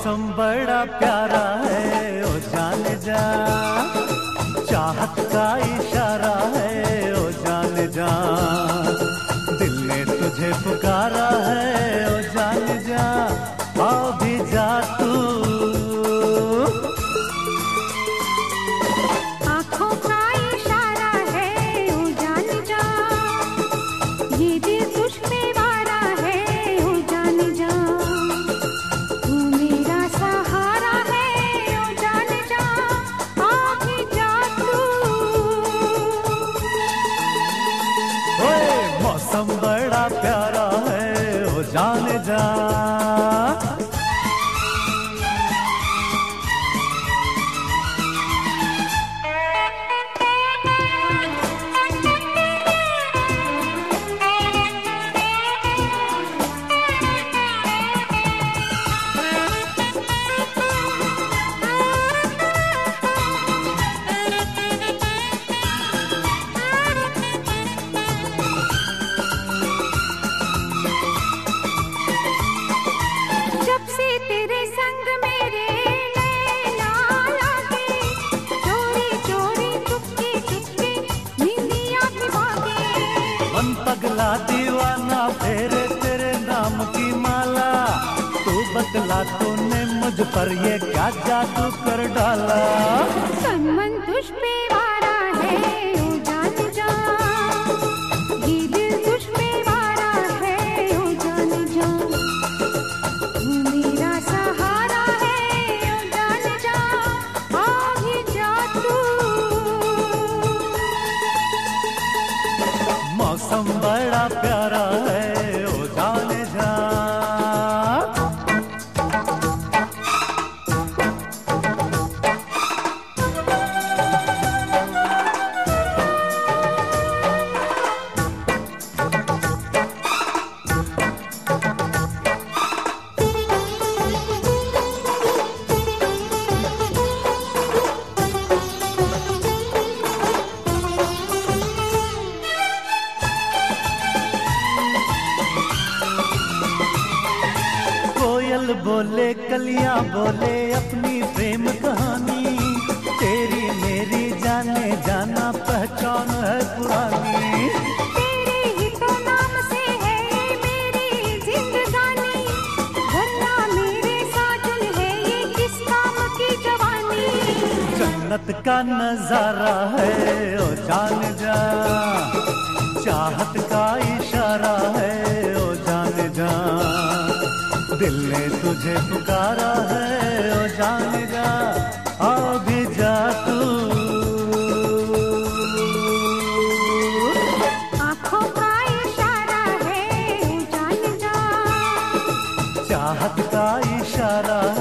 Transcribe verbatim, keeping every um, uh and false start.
मौसम बड़ा प्यारा है ओ जान जा, चाहत का इशारा है ओ जान जा, दिल ने तुझे पुकारा है ओ जान जा, आ भी जा तू। आँखों का इशारा है ओ जान जा, ये दिल तुझ पे वारा है ओ जान जा, तू मेरा सहारा है ओ जान जा, आ भी जा तू। ओए मौसम बड़ा प्यारा है ओ जान जा। जब से तेरे संग मेरे नैना लागे, चोरी चोरी चुपके चुपके नींदियाँ भी भागे। मन पगला दीवाना फेरे तेरे नाम की माला, तू बतला तूने मुझ पर ये क्या जादू कर डाला। तन मन तुझ पे वारा है ओ जान जा, ये दिल तुझ पे वारा है ओ जान जा, तू मेरा सहारा है ओ जान जा, आ भी जा तू। मौसम बड़ा प्यारा है ओ जान जा। कोयल बोले कलियां बोले अपनी प्रेम कहानी, तेरी मेरी जाने जाना पहचान है पुरानी। तेरे ही तो नाम से है ये मेरी जिंदगानी, वरना मेरे साजन है ये किस काम की जवानी। जन्नत का नजारा है ओ जान जा, चाहत का इशारा है ओ जान जा, दिल ने तुझे पुकारा है ओ जान जा, आ भी जा तू। आँखों का इशारा है ओ जान जा, चाहत का इशारा